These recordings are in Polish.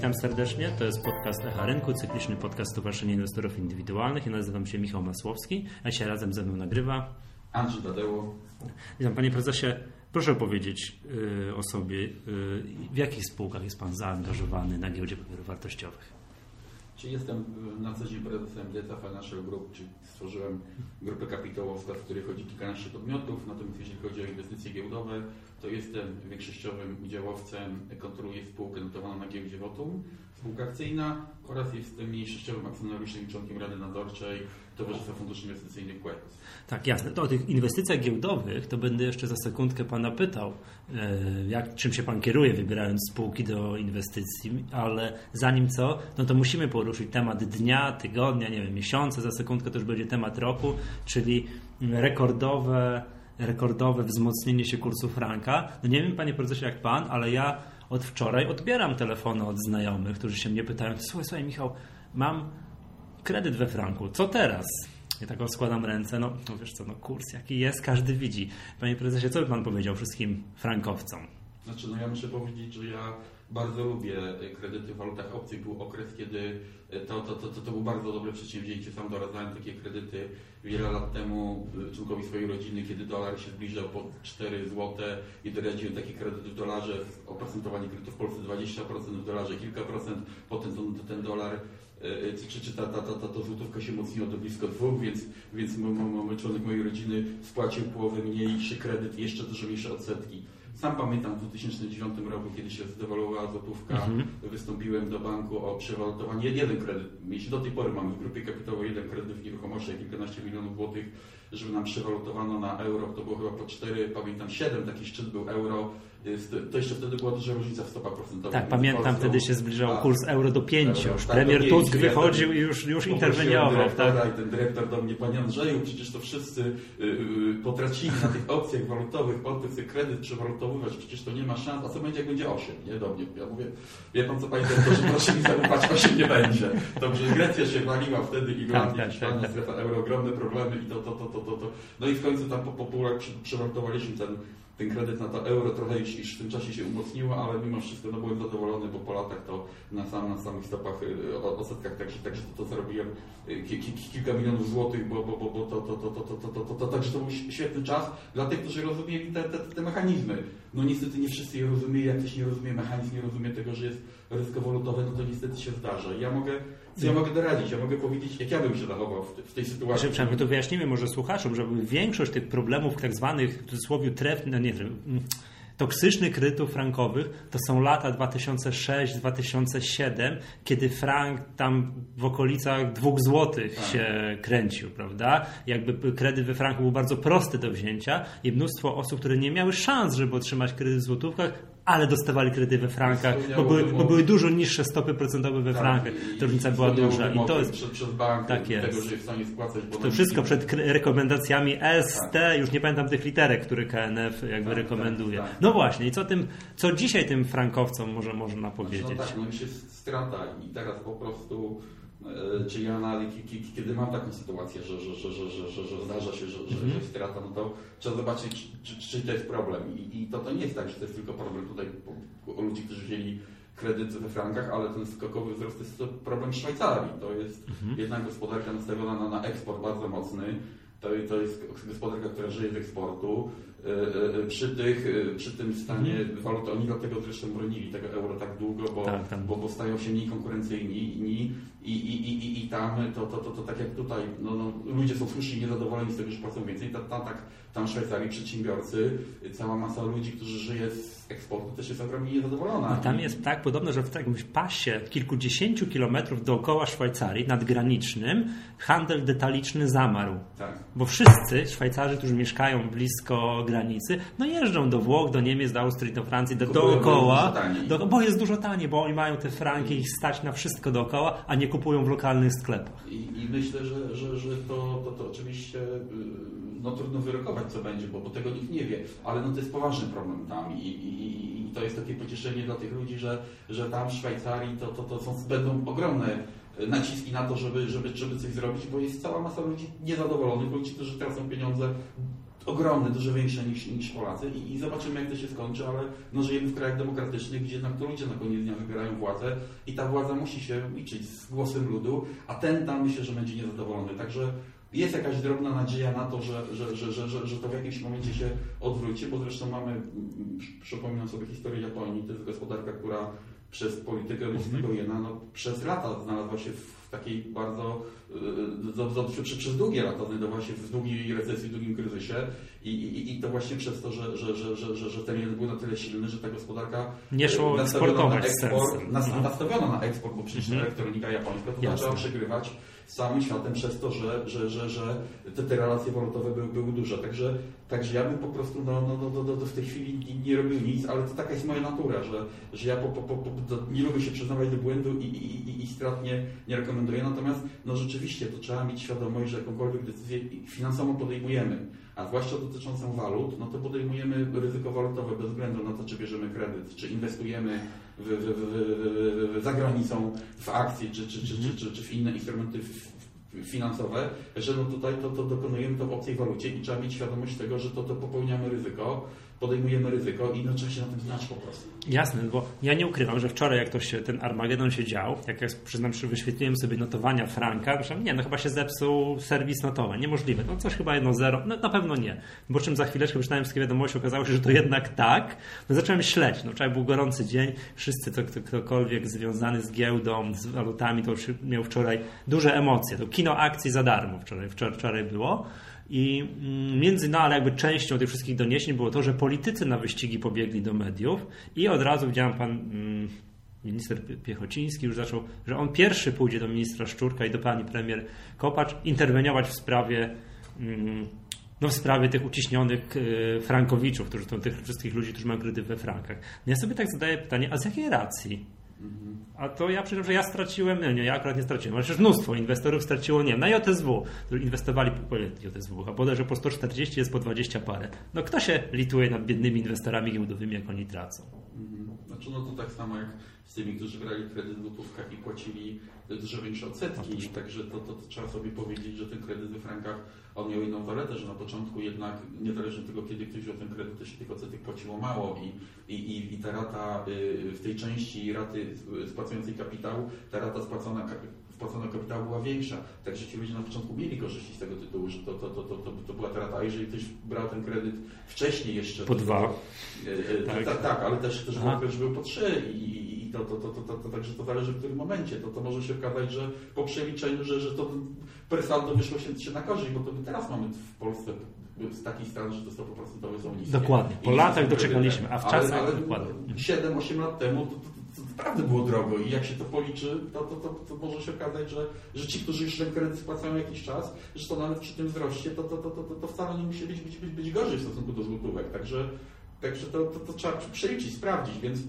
Witam serdecznie, to jest podcast Echa Rynku, cykliczny podcast Stowarzyszenia Inwestorów Indywidualnych. Ja nazywam się Michał Masłowski, a dzisiaj razem ze mną nagrywa Andrzej Tadeusz. Witam Panie Prezesie, proszę opowiedzieć o sobie, w jakich spółkach jest Pan zaangażowany na giełdzie papierów wartościowych? Czyli jestem na co dzień prezesem Delta Financial Group, czyli stworzyłem grupę kapitałową, w której chodzi kilkanaście podmiotów, natomiast jeśli chodzi o inwestycje giełdowe, to jestem większościowym udziałowcem, kontroluję spółkę notowaną na giełdzie Votum, spółka akcyjna oraz jestem mniejszościowym akcjonariuszem i członkiem Rady Nadzorczej Towarzystwa Funduszy Inwestycyjnych Quetus. Tak, jasne. To o tych inwestycjach giełdowych to będę jeszcze za sekundkę Pana pytał, czym się Pan kieruje, wybierając spółki do inwestycji, ale zanim co, no to musimy poruszyć temat dnia, tygodnia, nie wiem, miesiąca, za sekundkę to już będzie temat roku, czyli rekordowe wzmocnienie się kursu franka. No nie wiem, Panie Prezesie, jak Pan, ale ja od wczoraj odbieram telefony od znajomych, którzy się mnie pytają, słuchaj Michał, mam kredyt we franku, co teraz? Ja tak składam ręce, no wiesz co, kurs jaki jest, każdy widzi. Panie Prezesie, co by Pan powiedział wszystkim frankowcom? Znaczy, ja muszę powiedzieć, że ja bardzo lubię kredyty w walutach obcych. Był okres, kiedy to było bardzo dobre przedsięwzięcie. Sam doradzałem takie kredyty wiele lat temu członkowi swojej rodziny, kiedy dolar się zbliżał po 4 zł i doradziłem takie kredyty w dolarze, oprocentowanie kredytów w Polsce 20%, w dolarze kilka procent, potem ten dolar czy ta złotówka się mocniła do blisko 2, więc członek mojej rodziny spłacił połowę mniejszy kredyt i jeszcze dużo mniejsze odsetki. Sam pamiętam w 2009 roku, kiedy się zdewaluowała złotówka, wystąpiłem do banku o przewalutowanie. Jeden kredyt, jeśli do tej pory mamy w grupie kapitałowej jeden kredyt w nieruchomości, kilkanaście milionów złotych, żeby nam przewalutowano na euro, to było chyba po 4, pamiętam 7, taki szczyt był euro. To jeszcze wtedy była duża różnica w stopach procentowych. Tak, pamiętam, wtedy się zbliżał kurs euro do 5. Już premier Tusk wychodził i już interweniował. Tak? Ten dyrektor do mnie, Panie Andrzeju, przecież to wszyscy potracili na tych opcjach walutowych, po tym kredyt przewalutowywać, przecież to nie ma szans. A co będzie, jak będzie 8? Nie, do mnie. Ja mówię, wie Pan co, Panie Dyrektorze, proszę mi zaufać, 8 nie będzie. Dobrze, Grecja się waliła wtedy, Irlandia, Hiszpania, strefa euro, ogromne problemy i to. No i w końcu tam po pół roku przewalutowaliśmy ten kredyt na to euro trochę już w tym czasie się umocniło, ale mimo wszystko byłem zadowolony, bo po latach to na samych stopach, odsetkach także to zarobiłem kilka milionów złotych, bo także to był świetny czas dla tych, którzy rozumieli te mechanizmy. No niestety nie wszyscy je rozumieją, jak ktoś nie rozumie mechanizm, nie rozumie tego, że jest ryzyko walutowe, no to niestety się zdarza. Co ja mogę doradzić? Ja mogę powiedzieć, jak ja bym się zachował w tej sytuacji. My to wyjaśnimy może słuchaczom, że większość tych problemów tak zwanych, w cudzysłowie toksycznych kredytów frankowych to są lata 2006-2007, kiedy frank tam w okolicach 2 zł się kręcił, prawda? Jakby kredyt we franku był bardzo prosty do wzięcia i mnóstwo osób, które nie miały szans, żeby otrzymać kredyt w złotówkach, ale dostawali kredyty we frankach, bo były dużo niższe stopy procentowe we frankach. Ta różnica była duża. I to jest przed bankiem, tak jest. Tego, że jest w stanie spłacać. To wszystko przed rekomendacjami ST, już nie pamiętam tych literek, które KNF rekomenduje. No właśnie, i co dzisiaj tym frankowcom można powiedzieć? No już jest strata i teraz po prostu, czy ja kiedy mam taką sytuację, że zdarza się, że jest strata, no to trzeba zobaczyć, czy to jest problem. I to nie jest tak, że to jest tylko problem tutaj u ludzi, którzy wzięli kredyt we frankach, ale ten skokowy wzrost to jest problem Szwajcarii. To jest jednak gospodarka nastawiona na eksport bardzo mocny. To jest gospodarka, która żyje z eksportu. Przy tym stanie waluty, oni dlatego zresztą bronili tego euro tak długo, bo stają się mniej konkurencyjni i tam to tak jak tutaj, ludzie są słusznie niezadowoleni z tego, że płacą więcej. Tam w Szwajcarii przedsiębiorcy, cała masa ludzi, którzy żyje z eksportu, też jest ogromnie niezadowolona. I tam jest tak podobno, że w takim pasie kilkudziesięciu kilometrów dookoła Szwajcarii, nadgranicznym, handel detaliczny zamarł. Tak. Bo wszyscy Szwajcarzy, którzy mieszkają blisko granicy, jeżdżą do Włoch, do Niemiec, do Austrii, do Francji, dookoła, bo jest dużo taniej, bo oni mają te franki, ich stać na wszystko dookoła, a nie kupują w lokalnych sklepach. I myślę, że to oczywiście trudno wyrokować, co będzie, bo tego nikt nie wie, ale to jest poważny problem tam i to jest takie pocieszenie dla tych ludzi, że tam w Szwajcarii będą ogromne naciski na to, żeby coś zrobić, bo jest cała masa ludzi niezadowolonych, ludzi, którzy tracą pieniądze ogromny, dużo większy niż Polacy i zobaczymy, jak to się skończy, ale no, żyjemy w krajach demokratycznych, gdzie to ludzie na koniec dnia wybierają władzę i ta władza musi się liczyć z głosem ludu, a ten tam myślę, że będzie niezadowolony. Także jest jakaś drobna nadzieja na to, że to w jakimś momencie się odwróci, bo zresztą mamy, przypominam sobie historię Japonii, to jest gospodarka, która przez politykę ludzkiego jena przez lata znalazła się w takiej bardzo, przez długie lata znajdowała się w długiej recesji, w długim kryzysie i to właśnie przez to, że ten jen był na tyle silny, że ta gospodarka nie szło eksportować nastawiono na eksport, bo przecież elektronika japońska to zaczęła przegrywać z całym światem przez to, że te relacje walutowe były duże. Także ja bym po prostu w tej chwili nie robił nic, ale to taka jest moja natura, że ja nie lubię się przyznawać do błędu i strat nie rekomenduję. Natomiast rzeczywiście to trzeba mieć świadomość, że jakąkolwiek decyzję finansową podejmujemy, a zwłaszcza dotyczącą walut, to podejmujemy ryzyko walutowe bez względu na to, czy bierzemy kredyt, czy inwestujemy za granicą w akcje, czy w inne instrumenty finansowe, że tutaj to dokonujemy to w obcej walucie i trzeba mieć świadomość tego, że to popełniamy ryzyko, podejmujemy ryzyko i trzeba się na tym znać po prostu. Jasne, bo ja nie ukrywam, że wczoraj jak ten Armagedon się dział, jak ja przyznam, że wyświetliłem sobie notowania franka, myślałem, chyba się zepsuł serwis notowań, niemożliwe, coś chyba 1-0, na pewno nie. Po czym za chwileczkę czytałem wszystkie wiadomości, okazało się, że to jednak tak. Zacząłem śledzić, wczoraj był gorący dzień, wszyscy, ktokolwiek związany z giełdą, z walutami, to już miał wczoraj duże emocje, to kino akcji za darmo wczoraj było. I ale jakby częścią tych wszystkich doniesień było to, że politycy na wyścigi pobiegli do mediów i od razu widziałem pan minister Piechociński już zaczął, że on pierwszy pójdzie do ministra Szczurka i do pani premier Kopacz interweniować w sprawie tych uciśnionych frankowiczów, tych wszystkich ludzi, którzy mają kredyty we frankach. Ja sobie tak zadaję pytanie, a z jakiej racji? A to ja przyznam, że ja straciłem, ja akurat nie straciłem, ale przecież mnóstwo inwestorów straciło, na JSW, którzy inwestowali po JSW, a bodajże po 140 jest po 20 parę. Kto się lituje nad biednymi inwestorami giełdowymi, jak oni tracą? Znaczy, to tak samo jak z tymi, którzy brali kredyt w gotówkach i płacili dużo większe odsetki, także to trzeba sobie powiedzieć, że ten kredyt we frankach, on miał inną zaletę, że na początku jednak, niezależnie od tego, kiedy ktoś wziął ten kredyt, to się tych odsetek płaciło mało i ta rata w tej części raty spłacającej kapitał, ta rata spłacona kapitału była większa. Także ci ludzie na początku mieli korzyści z tego tytułu, że to była ta rata. A jeżeli ktoś brał ten kredyt wcześniej jeszcze... Po 2. Tak, ale też był po 3 i także to zależy w którym momencie. To może się okazać, że po przeliczeniu, że to per saldo wyszło się na korzyść, bo to my teraz mamy w Polsce taki stan, że te stopy procentowe są niskie. Dokładnie. Po latach doczekaliśmy, a w czasach ale dokładnie. 7-8 lat temu to naprawdę było drogo i jak się to policzy, to może się okazać, że ci, którzy już ten kredyt spłacają jakiś czas, że to nawet przy tym wzroście, to wcale nie musi być gorzej w stosunku do złotówek. Także to trzeba przeliczyć, sprawdzić, więc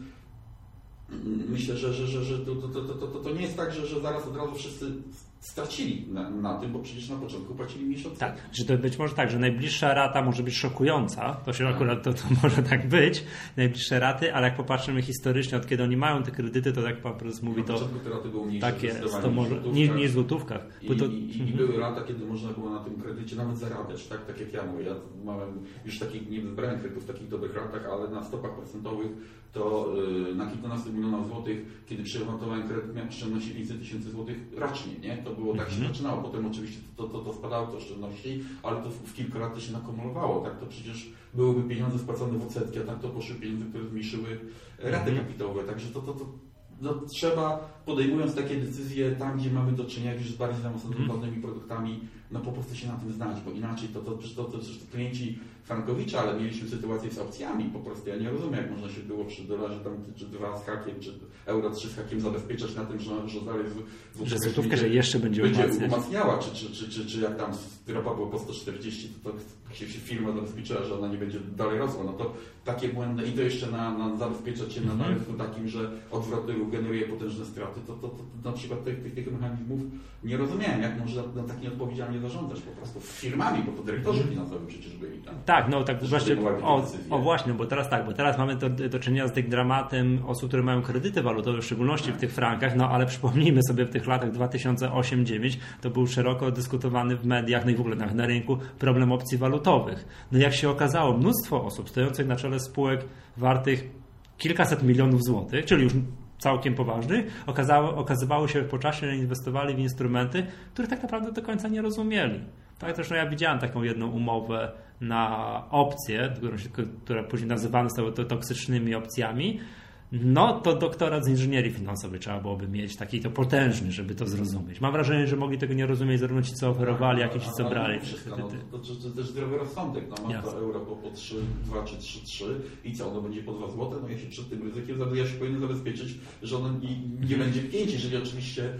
myślę, że to nie jest tak, że zaraz od razu wszyscy stracili na tym, bo przecież na początku płacili mniejsze odsetki. Tak, że to być może tak, że najbliższa rata może być szokująca, to się akurat to może tak być, najbliższe raty, ale jak popatrzymy historycznie, od kiedy oni mają te kredyty, to jak pan prezes mówi, to te raty były mniejsze, tak jest, to może niż w złotówkach. I były lata, kiedy można było na tym kredycie nawet zarabiać, tak jak ja mówię. Ja miałem już takich, nie wybrałem kredytów w takich dobrych latach, ale na stopach procentowych to na kilkunastu milionach złotych, kiedy przemontowałem kredyt, miałem oszczędności 500 000 złotych rocznie, nie? To było tak się zaczynało. Potem oczywiście to spadało te oszczędności, ale to w kilka lat to się nakumulowało. Tak to przecież byłyby pieniądze spłacone w odsetki, a tak to poszły pieniądze, które zmniejszyły raty kapitałowe. Także trzeba, podejmując takie decyzje tam, gdzie mamy do czynienia już z bardziej zaawansowanymi produktami, po prostu się na tym znać, bo inaczej to klienci Frankowicza, ale mieliśmy sytuację z opcjami, po prostu ja nie rozumiem, jak można się było przy dolarze tam czy 2 z hakiem, czy euro 3 z hakiem zabezpieczać na tym, że dalej złotówkę, że jeszcze będzie umacniała, czy jak tam ropa było po 140, to się firma zabezpieczyła, że ona nie będzie dalej rosła, to takie błędy i to jeszcze zabezpieczać się na rynku takim, że odwrotny ruch generuje potężne straty, to na przykład tych mechanizmów nie rozumiałem, jak można tak nieodpowiedzialnie zarządzać po prostu firmami, bo to dyrektorzy finansowi przecież byli tam. Tak, no tak właśnie, właśnie, bo teraz mamy do czynienia z tym dramatem osób, które mają kredyty walutowe, w szczególności w tych frankach, no ale przypomnijmy sobie, w tych latach 2008-2009 to był szeroko dyskutowany w mediach, no i w ogóle na rynku problem opcji walutowych. No jak się okazało, mnóstwo osób stojących na czele spółek wartych kilkaset milionów złotych, czyli już całkiem poważnych, okazywało się po czasie, że inwestowali w instrumenty, których tak naprawdę do końca nie rozumieli. Tak, zresztą ja widziałem taką jedną umowę na opcje, które później nazywane są toksycznymi opcjami. No to doktorat z inżynierii finansowej trzeba byłoby mieć taki to potężny, żeby to zrozumieć. Mam wrażenie, że mogli tego nie rozumieć zarówno ci, co oferowali, jak i ci, co brali. To też zdrowy rozsądek. No, masz to euro po 3,2 czy 3,3 i co, ono będzie po 2 zł? No ja się przed tym ryzykiem powinien zabezpieczyć, że ono nie będzie 5, jeżeli oczywiście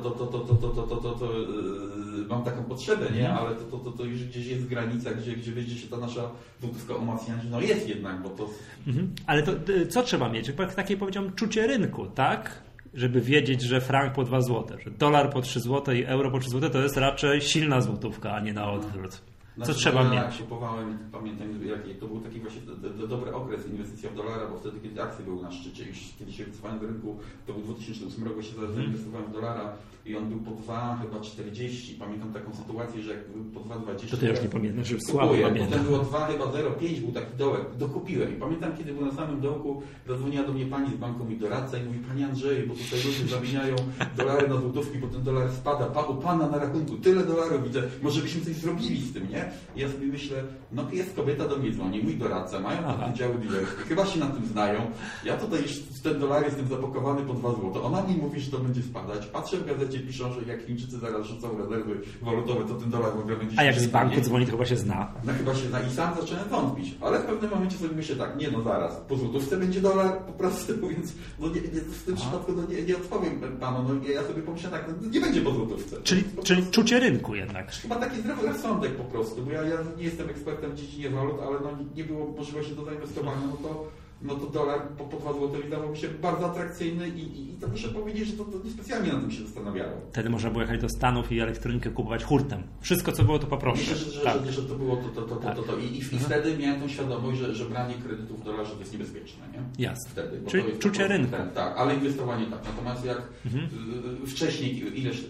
mam taką potrzebę, nie? Ale to już gdzieś jest granica, gdzie będzie się ta nasza złotówka umacniać. No jest jednak, bo to... Ale to co trzeba mieć? Takie powiedziałem czucie rynku, tak? Żeby wiedzieć, że frank po 2 zł, że dolar po 3 zł i euro po 3 zł to jest raczej silna złotówka, a nie na odwrót. Co trzeba mieć? Ja kupowałem, pamiętam, to był taki właśnie dobry okres inwestycja w dolara, bo wtedy, kiedy akcje były na szczycie, już kiedy się wycofałem do rynku, to był 2008 roku, się zainwestowałem w dolara i on był po 2,40. Pamiętam taką sytuację, że jak po 2,20... To ty już nie pamiętam, że słabo pamiętam. Potem było 2,05, był taki dołek, dokupiłem. I pamiętam, kiedy był na samym dołku, zadzwoniła do mnie pani z banku i doradca i mówi: Panie Andrzeju, bo tutaj ludzie zamieniają dolary na złotówki, bo ten dolar spada. U pana na rachunku tyle dolarów widzę, może byśmy coś zrobili z tym, nie? I ja sobie myślę, no jest kobieta do mnie dzwoni, mój doradca, mają takie działy dealerskie, chyba się na tym znają. Ja tutaj już w ten dolar jestem zapakowany po 2 zł. Ona mi mówi, że to będzie spadać. Patrzę w gazecie, piszą, że jak Chińczycy zaraz rzucą rezerwy walutowe, to ten dolar w ogóle będzie... A jak z banku dzwoni, to chyba się zna. No chyba się zna i sam zacząłem wątpić. Ale w pewnym momencie sobie myślę tak, nie no zaraz, po złotówce będzie dolar po prostu, więc no w tym przypadku nie odpowiem panu. No ja sobie pomyślałem tak, no, nie będzie po złotówce. Czyli czucie rynku jednak. Chyba taki zdrowy rozsądek po prostu, bo ja nie jestem ekspertem w dziedzinie walut, ale no nie było możliwości do zainwestowania, no to dolar po 2 zł wydawał mi się bardzo atrakcyjny i to muszę powiedzieć, że to niespecjalnie na tym się zastanawiało. Wtedy można było jechać do Stanów i elektronikę kupować hurtem. Wszystko, co było, to poproszę. Myślę, że to było to. I wtedy miałem tą świadomość, że branie kredytów w dolarze to jest niebezpieczne, nie? Jasne. Wtedy, czyli to czucie rynku. Tak, ale inwestowanie tak. Natomiast jak wcześniej,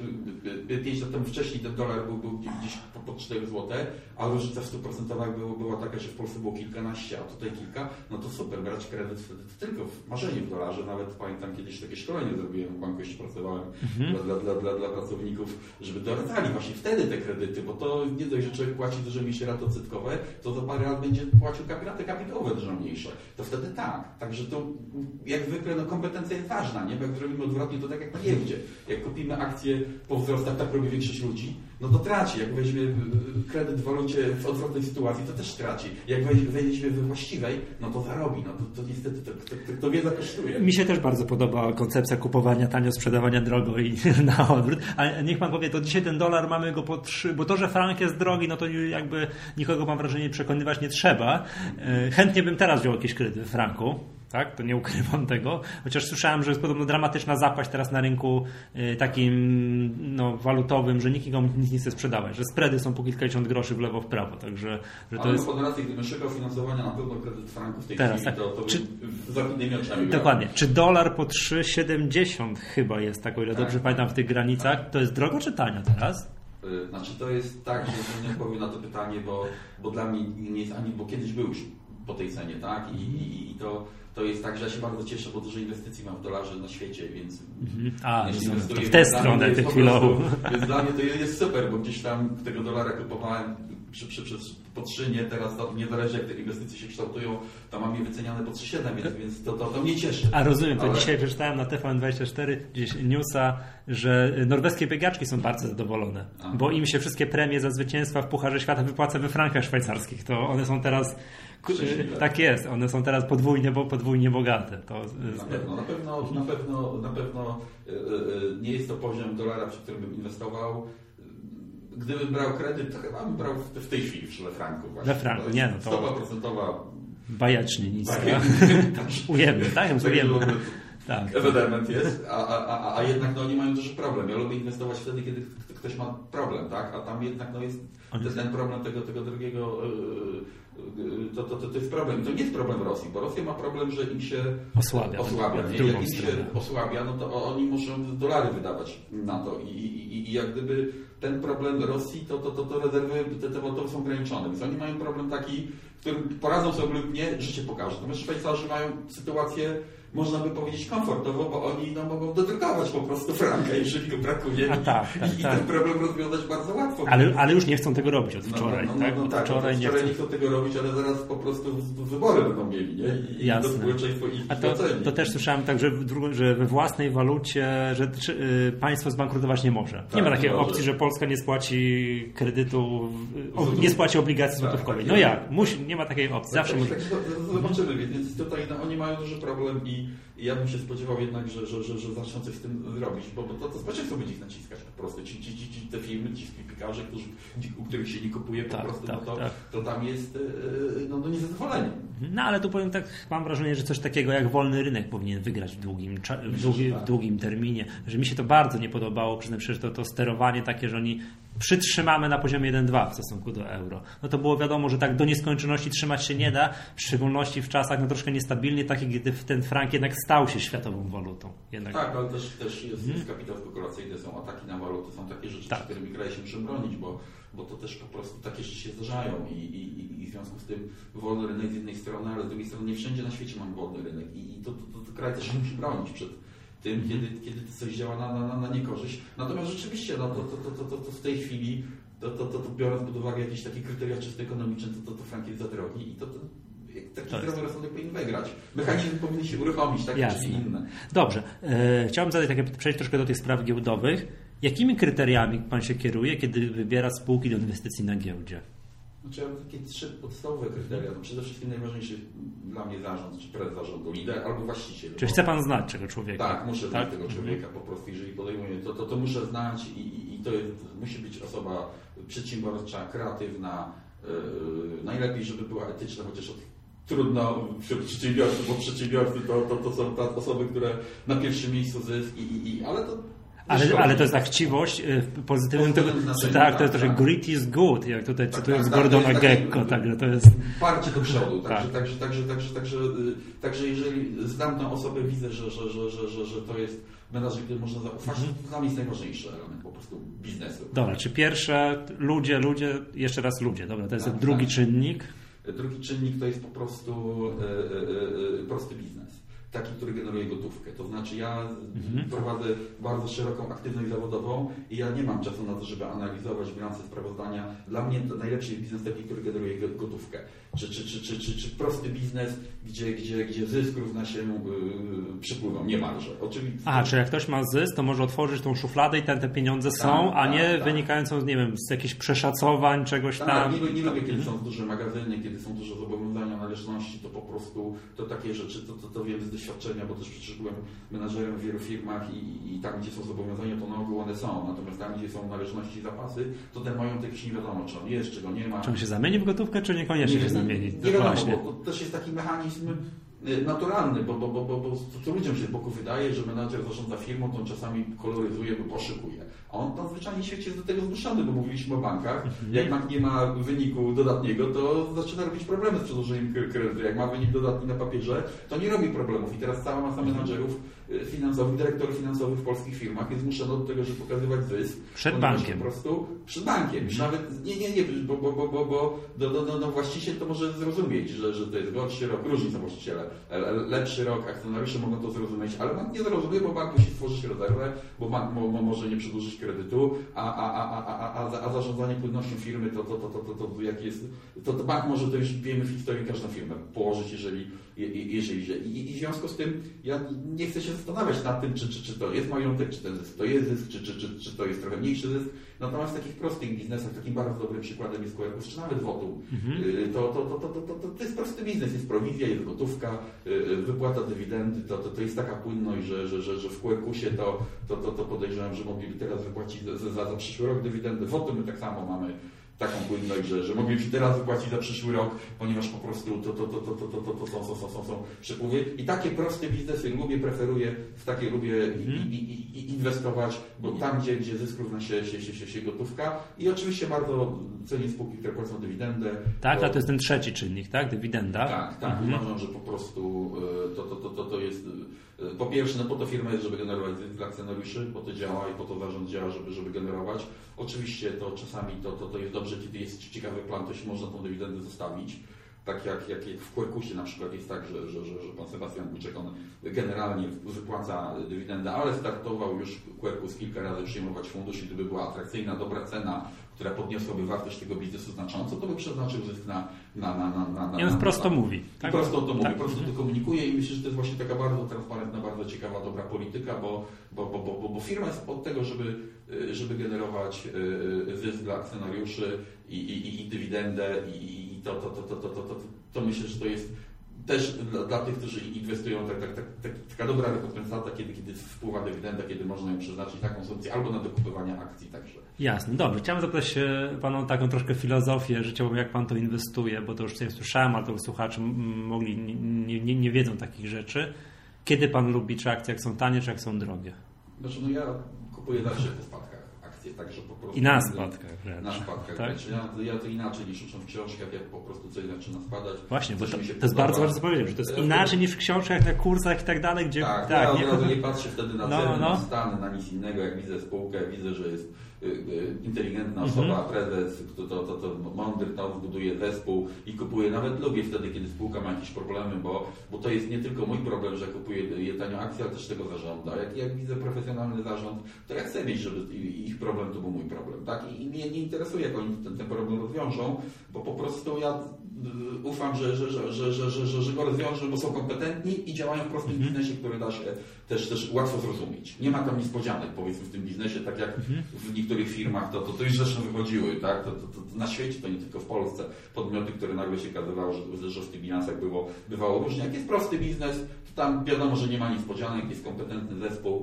5 lat temu wcześniej ten dolar był gdzieś po 4 zł, a różnica w 100% była taka, że w Polsce było kilkanaście, a tutaj kilka, no to super, brać kredyt wtedy tylko w marzenie w dolarze. Nawet pamiętam, kiedyś takie szkolenie zrobiłem, w banku jeszcze pracowałem dla pracowników, żeby doradzali właśnie wtedy te kredyty, bo to nie dość, że człowiek płaci dużo mniejsze raty odsetkowe, to za parę lat będzie płacił raty kapitałowe dużo mniejsze. To wtedy tak. Także to jak zwykle kompetencja jest ważna, nie? Bo jak zrobimy odwrotnie, to tak jak na giełdzie. Jak kupimy akcje po wzrostach, tak robi większość ludzi, no to traci. Jak weźmie kredyt w walucie w odwrotnej sytuacji, to też traci. Jak weźmie we właściwej, no to zarobi. No to niestety to wiedza kosztuje. Mi się też bardzo podoba koncepcja kupowania tanio, sprzedawania drogo i na odwrót. Ale niech pan powie, to dzisiaj ten dolar mamy go po 3, bo to, że frank jest drogi, no to jakby nikogo, mam wrażenie, przekonywać nie trzeba. Chętnie bym teraz wziął jakiś kredyt w franku. Tak, to nie ukrywam tego, chociaż słyszałem, że jest podobno dramatyczna zapaść teraz na rynku takim walutowym, że nikt nic nie chce sprzedawać, że spready są po kilkadziesiąt groszy w lewo, w prawo, także że to jest... pod rację, gdybym szukał finansowania na pewno kredyt franków w tej chwili, tak. to z zamkniętymi oczami. Dokładnie. Czy dolar po 3,70 chyba jest, tak o ile dobrze pamiętam, w tych granicach, to jest drogo czy tanio teraz? Znaczy to jest tak, że nie odpowiem na to pytanie, bo dla mnie nie jest ani, bo kiedyś był już po tej cenie, tak? I to jest tak, że ja się bardzo cieszę, bo dużo inwestycji mam w dolarze na świecie, więc to w tę stronę tych chwilowo. Więc dla mnie to jest super, bo gdzieś tam tego dolara kupowałem po 3, nie, teraz to nie zależy, jak te inwestycje się kształtują, to mam je wyceniane po 3,7, więc to mnie cieszy. A rozumiem, to dzisiaj przeczytałem na TVN24 gdzieś newsa, że norweskie biegaczki są bardzo zadowolone, bo im się wszystkie premie za zwycięstwa w Pucharze Świata wypłaca we frankach szwajcarskich. To one są teraz tak jest, one są teraz podwójnie bogate. To na pewno nie jest to poziom dolara, przy którym bym inwestował. Gdybym brał kredyt, to chyba bym brał w tej chwili we franku. We franku, nie, no to stopa procentowa bajacznie niska. Ujemny, tak? ewenement jest, a jednak oni mają duży problem. Ja lubię inwestować wtedy, kiedy ktoś ma problem, tak? A tam jednak jest ten problem tego drugiego, to jest problem. I to nie jest problem Rosji, bo Rosja ma problem, że im się osłabia. Jak im się osłabia, no to oni muszą dolary wydawać na to. I jak gdyby ten problem Rosji, to rezerwy te są ograniczone. Więc oni mają problem taki, w którym poradzą sobie lub nie, życie pokaże. Natomiast Szwajcarzy mają sytuację, można by powiedzieć, komfortowo, bo oni mogą dodrukować po prostu franka, jeżeli go brakuje. I ten problem rozwiązać bardzo łatwo. Ale już nie chcą tego robić od wczoraj. Wczoraj nie chcą tego robić, ale zaraz po prostu wybory będą mieli. Nie? I to społeczeństwo to też słyszałem tak, że we własnej walucie, że państwo zbankrutować nie może. Nie ma takiej opcji, że Polska nie spłaci kredytu, nie spłaci obligacji złotówkowej. No jak? Nie ma takiej opcji. Zawsze może. Zobaczymy, więc tutaj oni mają duży problem i ja bym się spodziewał jednak, że zaczną coś z tym zrobić, bo to społeczeństwo będzie ich naciskać po prostu. Te firmy, ci sklepikarze, u których się nie kupuje po prostu, to tam jest niezadowolenie. No ale tu powiem tak, mam wrażenie, że coś takiego jak wolny rynek powinien wygrać w długim terminie. Że mi się to bardzo nie podobało, przyznam się, że to sterowanie takie, że oni przytrzymamy na poziomie 1,2 w stosunku do euro. No to było wiadomo, że tak do nieskończoności trzymać się nie da, w szczególności w czasach troszkę niestabilnie, takich, gdy ten frank jednak stał się światową walutą. Tak, ale też jest kapitał spekulacyjny, są ataki na waluty, są takie rzeczy, przed którymi kraje się muszą bronić, bo to też po prostu takie rzeczy się zdarzają i w związku z tym wolny rynek z jednej strony, ale z drugiej strony nie wszędzie na świecie mamy wolny rynek i to kraj też się musi bronić przed tym, kiedy coś działa na niekorzyść. Natomiast rzeczywiście to w tej chwili, biorąc pod uwagę jakieś takie kryteria czysto ekonomiczne, to frank jest za drogi i taki zdrowy rozsądek powinien wygrać. Mechanizm powinien się uruchomić, takie czy inne. Dobrze. Chciałbym przejść troszkę do tych spraw giełdowych. Jakimi kryteriami Pan się kieruje, kiedy wybiera spółki do inwestycji na giełdzie? Znaczy, ja mam takie 3 podstawowe kryteria. Przede wszystkim najważniejszy dla mnie zarząd, czy prezes zarządu, lider albo właściciel. Czyli chce Pan znać tego człowieka? Tak, muszę znać tego człowieka po prostu. Jeżeli podejmuję to muszę znać i to musi być osoba przedsiębiorcza, kreatywna, najlepiej, żeby była etyczna, chociaż trudno wśród przedsiębiorców, bo przedsiębiorcy to są te osoby, które na pierwszym miejscu zysk ale to... Ale to jest ta chciwość w pozytywnym to jest trochę greed is good, jak tutaj cytując Gordona Gekko, także to jest... Parcie do przodu, także jeżeli znam tę osobę, widzę, że to jest menadżer, który można zaufać, to dla mnie jest najważniejszy element po prostu biznesu. Dobra, czy pierwsze ludzie, jeszcze raz ludzie, dobra, to jest drugi czynnik? Drugi czynnik to jest po prostu prosty biznes. Taki, który generuje gotówkę. To znaczy ja prowadzę bardzo szeroką aktywność zawodową i ja nie mam czasu na to, żeby analizować bilance, sprawozdania. Dla mnie najlepszy jest biznes taki, który generuje gotówkę. Czy prosty biznes, gdzie zysk równa się przypływom, nie marże. Oczywiście. Czy jak ktoś ma zysk, to może otworzyć tą szufladę i te pieniądze są, a nie wynikającą z jakichś przeszacowań, czegoś tam. Nie lubię, kiedy są duże magazyny, kiedy są duże zobowiązania, należności, to po prostu to takie rzeczy, to wiem z doświadczenia, bo też przecież byłem menadżerem w wielu firmach i tam, gdzie są zobowiązania, to na ogół one są. Natomiast tam, gdzie są należności i zapasy, to ten majątek się nie wiadomo, czy on jest, czego nie ma. Czy on się zamieni w gotówkę, czy niekoniecznie się zamieni? Nie wiadomo, bo to też jest taki mechanizm naturalny, bo to ludziom się z boku wydaje, że menadżer zarządza firmą, to on czasami koloryzuje, bo poszykuje. A on tam zwyczajnie w świecie jest do tego zmuszony, bo mówiliśmy o bankach. Jak bank nie ma wyniku dodatniego, to zaczyna robić problemy z przedłużeniem kredytu. Jak ma wynik dodatni na papierze, to nie robi problemów. I teraz cała masa menadżerów finansowych, dyrektorów finansowych w polskich firmach jest zmuszona do tego, żeby pokazywać zysk. Przed bankiem. Po prostu przed bankiem. Nawet nie, bo właściciel to może zrozumieć, że to jest gorszy rok, różni są właściciele. Lepszy rok, akcjonariusze mogą to zrozumieć, ale bank nie zrozumie, bo bank musi stworzyć rezerwę, bo bank może nie przedłużyć kredytu, a zarządzanie płynnością firmy to jak jest, to bank może, to już wiemy w historii każdą firmę położyć, jeżeli i w związku z tym ja nie chcę się zastanawiać nad tym, czy to jest majątek, czy ten zysk to jest zysk, czy to jest trochę mniejszy zysk. Natomiast w takich prostych biznesach, takim bardzo dobrym przykładem jest QRQ, czy nawet Wotum, to jest prosty biznes, jest prowizja, jest gotówka, wypłata dywidendy, to jest taka płynność, że w QRQ-sie to podejrzewam, że mogliby teraz wypłacić za przyszły rok dywidendy. W Wotum my tak samo mamy taką płynność, że mogli już teraz wypłacić za przyszły rok, ponieważ po prostu są przepływy. I takie proste biznesy preferuję, w takie lubię inwestować, bo tam, gdzie zysk równa się gotówka. I oczywiście bardzo cenię spółki, które płacą dywidendę. Tak, a to jest ten trzeci czynnik, tak? Dywidenda. Tak. Uważam, że po prostu to jest... Po pierwsze, no po to firma jest, żeby generować zysk dla akcjonariuszy, po to działa i po to zarząd działa, żeby generować. Oczywiście to czasami to jest dobrze, kiedy jest ciekawy plan, to się można tą dywidendę zostawić. Tak jak w Quercusie na przykład jest tak, że pan Sebastian Buczek, on generalnie wypłaca dywidendę, ale startował już Quercus kilka razy przyjmować fundusz i gdyby była atrakcyjna, dobra cena, która podniosłaby wartość tego biznesu znacząco, to by przeznaczył zysk na I on wprost to mówi. Tak? Prosto to mówi, prosto to komunikuje i myślę, że to jest właśnie taka bardzo transparentna, bardzo ciekawa, dobra polityka, bo firma jest od tego, żeby generować zysk dla akcjonariuszy i dywidendę i to myślę, że to jest też dla tych, którzy inwestują, taka dobra rekompensata, kiedy wpływa dywidenda, kiedy można ją przeznaczyć na konsumpcję albo na dokupywanie akcji także. Jasne, dobrze. Chciałem zapytać Pana o taką troszkę filozofię życiową, jak Pan to inwestuje, bo to już sobie słyszałem, ale to słuchacze nie wiedzą takich rzeczy. Kiedy Pan lubi, czy akcje jak są tanie, czy jak są drogie? Znaczy, no ja kupuję zawsze po spadkach akcje, także po prostu... I na spadkach. Na spadkach. Tak? Ja to inaczej niż uczę w książkach, jak po prostu coś zaczyna spadać. Właśnie, bo to jest bardzo ważne powiedzieć, że to jest inaczej niż w książkach, na kursach i tak dalej, gdzie... Tak, ja od razu nie patrzę wtedy na ceny, na stany, na nic innego. Jak widzę spółkę, widzę, że jest inteligentna osoba, prezes, to mądry, to buduje zespół i kupuje. Nawet lubię wtedy, kiedy spółka ma jakieś problemy, bo to jest nie tylko mój problem, że kupuję tanio akcje, ale też tego zarządu. Jak widzę profesjonalny zarząd, to ja chcę mieć, żeby ich problem to był mój problem. Tak? I mnie nie interesuje, jak oni ten problem rozwiążą, bo po prostu ja ufam, że go rozwiążą, bo są kompetentni i działają w prostym biznesie, który da się też łatwo zrozumieć. Nie ma tam niespodzianek, powiedzmy, w tym biznesie, tak jak w niektórych firmach, to już zresztą wychodziły, tak? To na świecie, to nie tylko w Polsce. Podmioty, które nagle się okazywało, że w tych bilansach bywało różnie. Jak jest prosty biznes, to tam wiadomo, że nie ma niespodzianek, jest kompetentny zespół,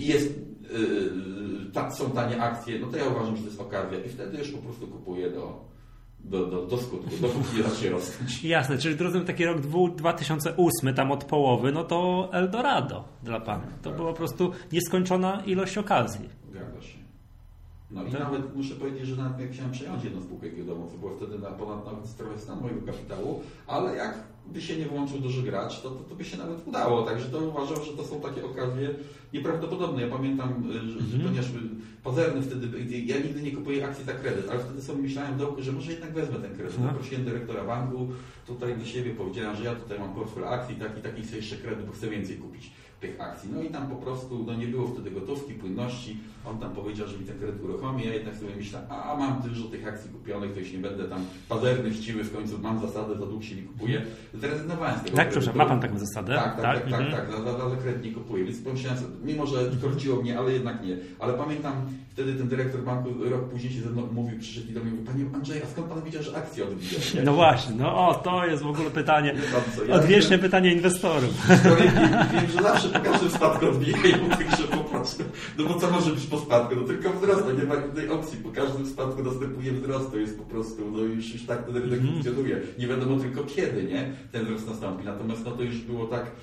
są tanie akcje, no to ja uważam, że to jest okazja i wtedy już po prostu kupuję do skutku, dopóki nie zacznie rosnąć. Jasne, czyli drodzy, taki rok 2008, tam od połowy, no to Eldorado dla Pana. To była po prostu nieskończona ilość okazji. Zgadza się. No i nawet muszę powiedzieć, że nawet jak chciałem przejąć jedną spółkę giełdową, co było wtedy na ponad trochę stan mojego kapitału, ale jak by się nie włączył duży gracz, to by się nawet udało. Także to uważam, że to są takie okazje nieprawdopodobne. Ja pamiętam, że ponieważ pazerny wtedy, ja nigdy nie kupuję akcji za kredyt, ale wtedy sobie myślałem w dołku, że może jednak wezmę ten kredyt. Zaprosiłem dyrektora banku, tutaj do siebie powiedziałem, że ja tutaj mam portfel akcji, taki chcę jeszcze kredyt, bo chcę więcej kupić tych akcji. No i tam po prostu nie było wtedy gotówki, płynności. On tam powiedział, że mi ten kredyt uruchomi. Ja jednak sobie myślę, mam dużo tych akcji kupionych, to już nie będę tam pazerny, chciwy, w końcu mam zasadę, za dług się nie kupuje. Zrezygnowałem z tego. Tak, proszę, ma Pan taką zasadę? Tak, za kredyt nie kupuję. Więc pomyślałem sobie, mimo że korciło mnie, ale jednak nie. Ale pamiętam, wtedy ten dyrektor banku rok później się ze mną mówił, przyszedł i do mnie mówi, Panie Andrzej, a skąd Pan wiedział, że akcje odbiją? No właśnie, to jest w ogóle pytanie, odwieczne pytanie inwestorów. Wiem, że zawsze po każdym spadku odbijają, także po prostu, no bo co może być po spadku? No tylko wzrost, nie ma innej opcji. Po każdym spadku następuje wzrost, to jest po prostu, już tak ten rynek funkcjonuje. Nie wiadomo tylko kiedy, nie? Ten wzrost nastąpi. Natomiast to już było tak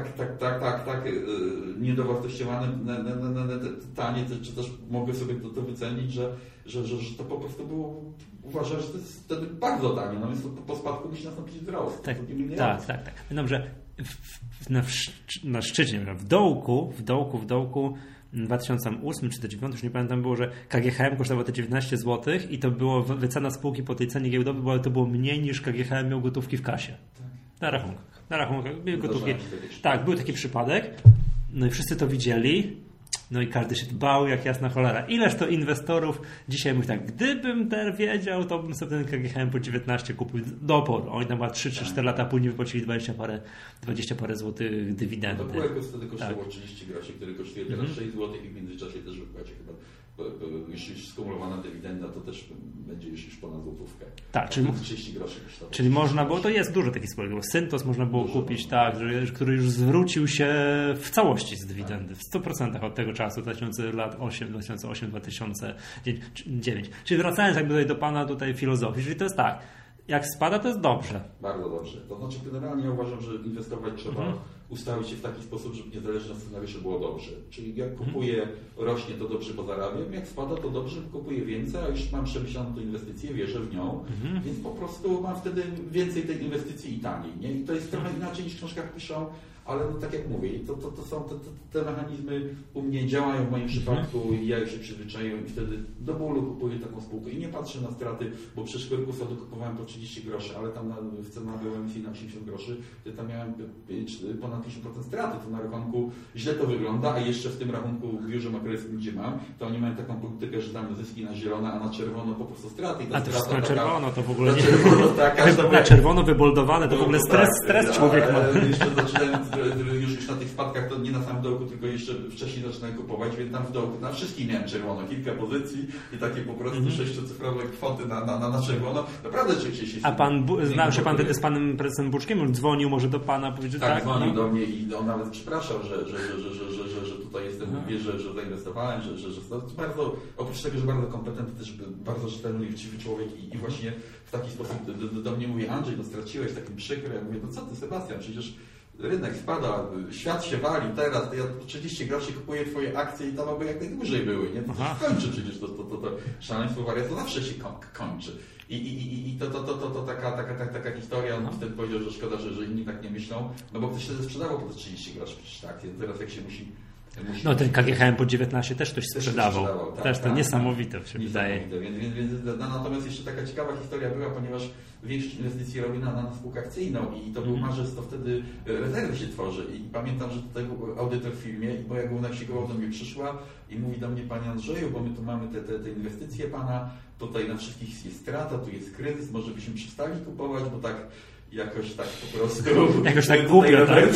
niedowartościowane, tanie, czy też mogę sobie to wycenić, że to po prostu było, uważam, że to jest wtedy bardzo tanie, no więc po spadku musi nastąpić wzrost. Tak. Dobrze, na szczycie, w dołku, w 2008 czy 2009, już nie pamiętam, było, że KGHM kosztowało te 19 zł i to było wycena spółki po tej cenie giełdowej, bo to było mniej niż KGHM miał gotówki w kasie. Tak. Na rachunkach były gotówki. Tak, był taki przypadek. No i wszyscy to widzieli. No i każdy się bał jak jasna cholera. Ileż to inwestorów dzisiaj mówi tak, gdybym wiedział, to bym sobie ten KGHM po 19 kupił do oporu. Oni tam chyba 3 czy 4 lata później wypłacili 20 parę złotych dywidendy. No to Quercus wtedy kosztowało 30 groszy, który kosztuje teraz 6 zł i w międzyczasie też wypłaci chyba. Już skumulowana dywidenda to też będzie już ponad złotówkę. Tak, czyli 30 groszy kosztowało. Czyli można było, to jest dużo takich spółek, bo Syntos można było kupić, który już zwrócił się w całości z dywidendy, w 100% od tego czasu, 2008-2009. Czyli wracając jakby tutaj do pana tutaj filozofii, czyli to jest tak, jak spada, to jest dobrze. Bardzo dobrze. To znaczy generalnie ja uważam, że inwestować trzeba ustawić się w taki sposób, żeby niezależnie od scenariusza było dobrze. Czyli jak kupuję, rośnie, to dobrze, bo zarabiam, jak spada, to dobrze, kupuję więcej, a już mam przemyślaną tę inwestycję, wierzę w nią, więc po prostu mam wtedy więcej tej inwestycji i taniej. Nie? I to jest trochę inaczej niż w książkach piszą, ale no, tak jak mówię, to są te mechanizmy u mnie działają w moim przypadku i ja już się przyzwyczaiłem i wtedy do bólu kupuję taką spółkę i nie patrzę na straty, bo przy szkwerku sodu kupowałem po 30 groszy, ale tam w cenach były emisji na 80 groszy, to tam miałem ponad 50% straty, to na rachunku źle to wygląda, a jeszcze w tym rachunku w biurze maklerskim, gdzie mam, to oni mają taką politykę, że damy zyski na zielono, a na czerwono po prostu straty. A to wszystko na czerwono to w ogóle nie... Na czerwono wyboldowane to w ogóle stres człowiek ma. Jeszcze zaczynając już na tych spadkach, to nie na samym dołku, tylko jeszcze wcześniej zaczynałem kupować, więc tam w dołku na wszystkich miałem czerwono, kilka pozycji i takie po prostu sześciocyfrowe kwoty na czerwono. Naprawdę czuję się. A pan, znał się pan wtedy z panem prezesem Buczkiem? Dzwonił może do pana, powiedział tak? Dzwonił do mnie i on nawet przepraszał, że tutaj jestem, wierzę, że zainwestowałem, że to bardzo, oprócz tego, że bardzo kompetentny, też bardzo rzetelny i uczciwy człowiek i właśnie w taki sposób do mnie mówi: Andrzej, no straciłeś, takim przykro. Ja mówię: no co ty, Sebastian, przecież rynek spada, świat się wali teraz, to ja 30 groszy kupuję twoje akcje i tam aby jak najdłużej były, nie? To się kończy przecież, to szaleństwo wariacji zawsze się kończy. I to taka historia, on wtedy powiedział, że szkoda, że inni tak nie myślą, no bo ktoś się sprzedawał po 30 groszy przecież tak, teraz jak się musi... No ten KGHM po 19 też ktoś sprzedawał. Tak, też to niesamowite się wydaje. Natomiast jeszcze taka ciekawa historia była, ponieważ większość inwestycji robi na spółkę akcyjną i to był marzec, to wtedy rezerwy się tworzy. I pamiętam, że tutaj był audytor w firmie i moja główna księgowa do mnie przyszła i mówi do mnie: Panie Andrzeju, bo my tu mamy te inwestycje pana, tutaj na wszystkich jest strata, tu jest kryzys, może byśmy przestali kupować, bo tak jakoś tak po prostu... Jakoś tak głupio, tak?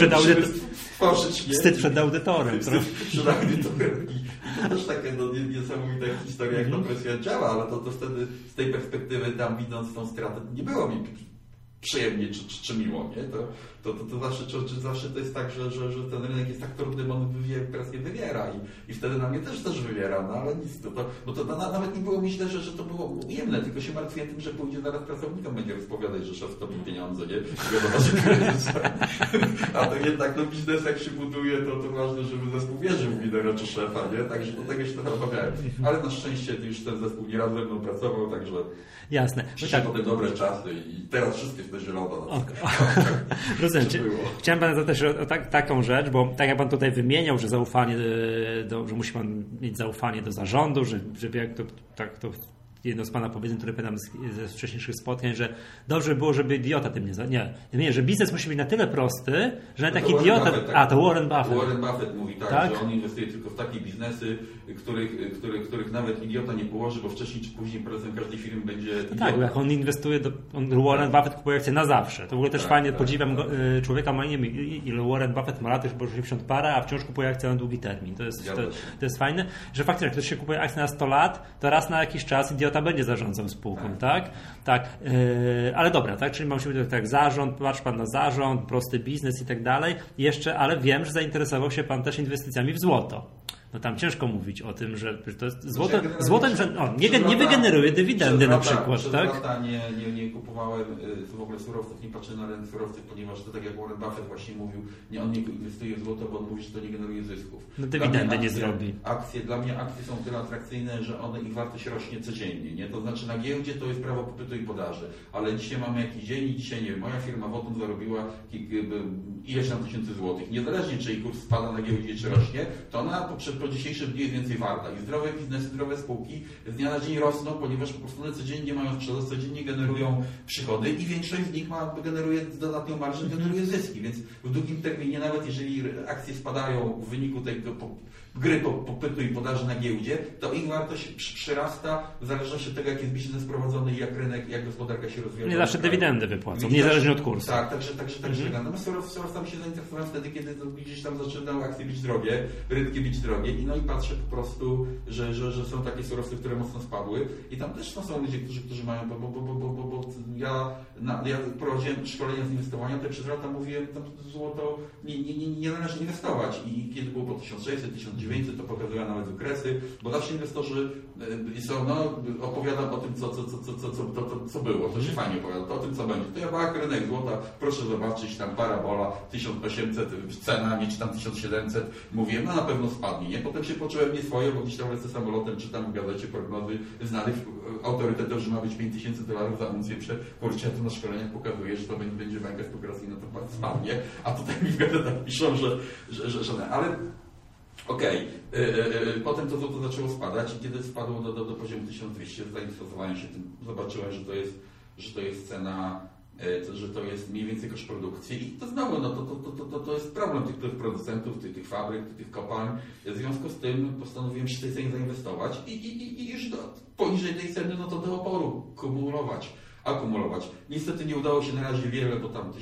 Wstyd przed audytorem. Przed audytorem. I to też taka niesamowita historia, jak ta presja działa, ale to wtedy z tej perspektywy tam, widząc tą stratę, nie było mi przyjemnie czy miło, nie? To zawsze to jest tak, że ten rynek jest tak trudny, bo on presję wywiera i wtedy na mnie też wywiera, no ale nic, bo to nawet nie było mi źle, że to było ujemne, tylko się martwiłem tym, że pójdzie zaraz pracownikom, będzie rozpowiadać, że szef topi pieniądze, nie? Wiadomo, że kryzys. A to jednak biznes jak się buduje, to ważne, żeby zespół wierzył w lidera czy szefa, nie? Także do tego się trochę obawiałem. Ale na szczęście już ten zespół nie raz ze mną pracował, także... Jasne. Przyszły potem dobre czasy i teraz wszystko jest na zielono. Rozumiem. Chciałem pana zapytać o taką rzecz, bo tak jak pan tutaj wymieniał, że zaufanie że musi pan mieć zaufanie do zarządu, żeby jak to jedno z pana powiedzeń, które pytam ze wcześniejszych spotkań, że dobrze było, żeby idiota tym nie, że biznes musi być na tyle prosty, że nawet taki idiota... To Warren Buffett. Warren Buffett mówi tak, że on inwestuje tylko w takie biznesy, których nawet idiota nie położy, bo wcześniej czy później prezesem każdej firmy będzie idiota. Tak, jak on inwestuje, Warren Buffett kupuje akcje na zawsze. To w ogóle też fajnie, podziwiam człowieka, ma nie wiem, ile Warren Buffett ma lat, już bo 80 parę, a wciąż kupuje akcje na długi termin. To jest fajne, że faktycznie jak ktoś się kupuje akcje na 100 lat, to raz na jakiś czas idiota będzie zarządzał spółką, tak? Ale dobra, tak? Czyli musimy być tak, zarząd, patrz pan na zarząd, prosty biznes i tak dalej. Jeszcze, ale wiem, że zainteresował się pan też inwestycjami w złoto. No tam ciężko mówić o tym, że to jest złoto nie wygeneruje dywidendy na przykład, przez tak? lata nie kupowałem w ogóle surowców, nie patrzę na rynek surowców, ponieważ to tak jak Warren Buffett właśnie mówił, on nie inwestuje w złoto, bo on mówi, że to nie generuje zysków. No dywidendy nie zrobi. Dla mnie akcje są tyle atrakcyjne, że ich wartość rośnie codziennie, nie? To znaczy na giełdzie to jest prawo popytu i podaży, ale dzisiaj mamy jakiś dzień i dzisiaj, nie wiem, moja firma Wotum zarobiła ileś tam tysięcy złotych. Niezależnie, czy jej kurs spada na giełdzie, czy rośnie, to ona po dzisiejszym dniu jest więcej warta. I zdrowe biznesy, zdrowe spółki z dnia na dzień rosną, ponieważ po prostu one codziennie mają sprzedaż, codziennie generują przychody i większość z nich generuje dodatnią marżę, generuje zyski. Więc w długim terminie, nawet jeżeli akcje spadają w wyniku tej gry popytu i podaży na giełdzie, to ich wartość przyrasta w zależności od tego, jak jest biznes prowadzony i jak rynek, jak gospodarka się rozwija. Nie zawsze dywidendy wypłacą, niezależnie od kursu. Tak, także. Natomiast surowcami się zainteresowałem wtedy, kiedy gdzieś tam zaczynały akcje być drogie, rynki być drogie No i patrzę po prostu, że są takie surowce, które mocno spadły i tam też są ludzie, którzy mają, bo ja prowadziłem szkolenia z inwestowania, to przez lata mówiłem, tam złoto nie należy inwestować i kiedy było po 1600, 1900, to pokazuję nawet wykresy, bo zawsze inwestorzy są, opowiadam o tym, co było, to się fajnie opowiada, to o tym, co będzie. To ja brak rynek złota, proszę zobaczyć, tam parabola 1800 cenami, czy tam 1700, mówiłem, na pewno spadnie, nie? Potem się poczułem nie swoje, bo gdzieś tam lecę samolotem, czytam w gazecie prognozy znanych autorytetów, że ma być $5000 za uncję, kurczę, ja tu na szkoleniach pokazuję, że to będzie bańka spekulacyjna, to spadnie, a tutaj mi w gazetach piszą, że nie, ale okej. Potem to złoto zaczęło spadać i kiedy spadło do poziomu 1200, zainteresowałem się tym, zobaczyłem, że to jest cena, że to jest mniej więcej koszt produkcji i to znowu, to jest problem tych producentów, tych fabryk, tych kopalń. W związku z tym postanowiłem się w tej cenie zainwestować i już poniżej tej ceny, to do oporu akumulować. Niestety nie udało się na razie wiele, bo tam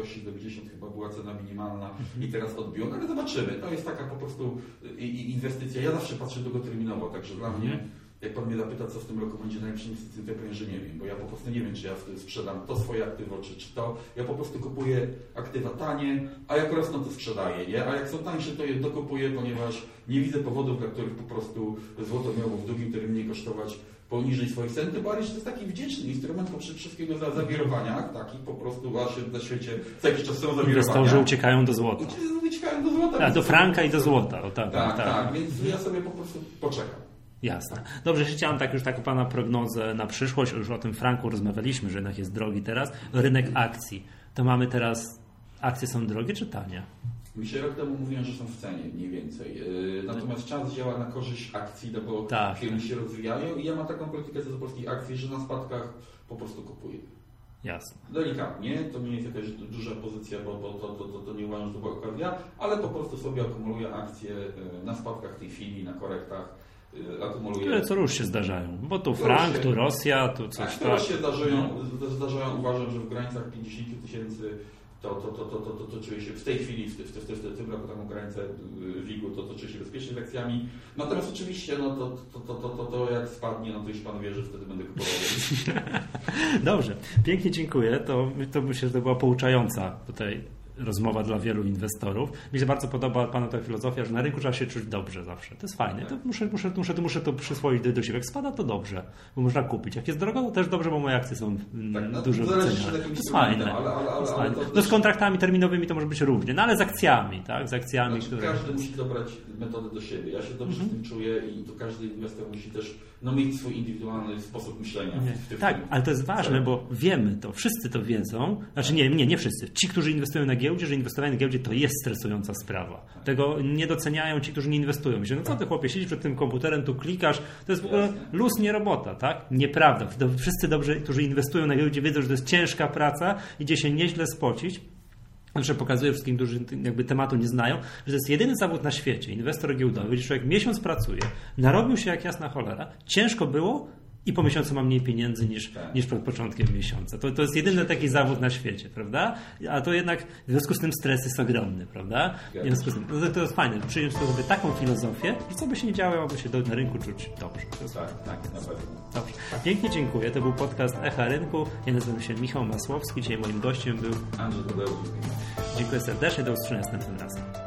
1170 chyba była cena minimalna i teraz odbiło, ale zobaczymy. To jest taka po prostu inwestycja. Ja zawsze patrzę długoterminowo, także dla mnie, jak Pan mnie zapyta, co w tym roku będzie najlepszą inwestycją, to ja powiem, że nie wiem, bo ja po prostu nie wiem, czy ja sprzedam to swoje aktywo, czy to. Ja po prostu kupuję aktywa tanie, a jak rosną, to sprzedaję je, a jak są tańsze, to je dokupuję, ponieważ nie widzę powodów, dla których po prostu złoto miało w długim terminie kosztować poniżej swoich cen, tym bardziej, że to jest taki wdzięczny instrument poprzez wszystkiego zawirowaniach, takich po prostu na świecie co jakiś czas są zawirowania. Inwestorzy uciekają do złota. Uciekają do złota. Do franka i do złota. Tak, więc ja sobie po prostu poczekam. Jasne. Dobrze, chciałem już taką Pana prognozę na przyszłość, już o tym franku rozmawialiśmy, że jednak jest drogi teraz. Rynek akcji. To mamy teraz, akcje są drogie czy tanie? Mi się rok temu mówiłem, że są w cenie mniej więcej. Natomiast czas działa na korzyść akcji, bo firmy się rozwijają i ja mam taką politykę co do polskich akcji, że na spadkach po prostu kupuję. Jasne. Delikatnie, to nie jest jakaś duża pozycja, bo to nie uważam, że to była okazja, ale po prostu sobie akumuluję akcje na spadkach w tej chwili, na korektach. Które co rusz się zdarzają, bo tu frank, tu Rosja, tu coś tak. Które się zdarzają, uważam, że w granicach 50 000 to czuję się w tej chwili, w tym roku taką granicę WIG-u, to czuję się bezpiecznie z akcjami. Natomiast oczywiście, to jak spadnie, to już Pan wie, że wtedy będę kupował. Dobrze, pięknie dziękuję. To myślę, że to była pouczająca tutaj rozmowa dla wielu inwestorów. Mi się bardzo podoba Pana ta filozofia, że na rynku trzeba się czuć dobrze zawsze. To jest fajne. To muszę to przyswoić do siebie. Jak spada, to dobrze, bo można kupić. Jak jest drogo, to też dobrze, bo moje akcje są dużo wyceniane. To jest fajne. No z kontraktami terminowymi to może być różnie, no ale z akcjami, tak? Z akcjami, Każdy musi dobrać metodę do siebie. Ja się dobrze z tym czuję i to każdy inwestor musi też mieć swój indywidualny sposób myślenia. Tak, ale to jest ważne, bo wiemy to, wszyscy to wiedzą. Znaczy nie wszyscy. Ci, którzy inwestują na giełdzie, że inwestowanie na giełdzie to jest stresująca sprawa. Tego nie doceniają ci, którzy nie inwestują. Myślę, co ty chłopie, siedzisz przed tym komputerem, tu klikasz, to jest w ogóle luz, nie robota, tak? Nieprawda. Wszyscy dobrze, którzy inwestują na giełdzie, wiedzą, że to jest ciężka praca, idzie się nieźle spocić. Znaczy pokazuję wszystkim, którzy tematu nie znają, że to jest jedyny zawód na świecie, inwestor giełdowy, gdzie człowiek miesiąc pracuje, narobił się jak jasna cholera, ciężko było i po miesiącu ma mniej pieniędzy niż przed początkiem miesiąca. To jest jedyny taki zawód na świecie, prawda? A to jednak w związku z tym stres jest ogromny, prawda? W związku z tym, to jest fajne, przyjąć sobie taką filozofię i co by się nie działo, aby się na rynku czuć dobrze. Tak, na pewno. Dobrze. Pięknie dziękuję. To był podcast Echa Rynku. Ja nazywam się Michał Masłowski. Dzisiaj moim gościem był Andrzej Tadeusz. Dziękuję serdecznie. Do usłyszenia następnym razem.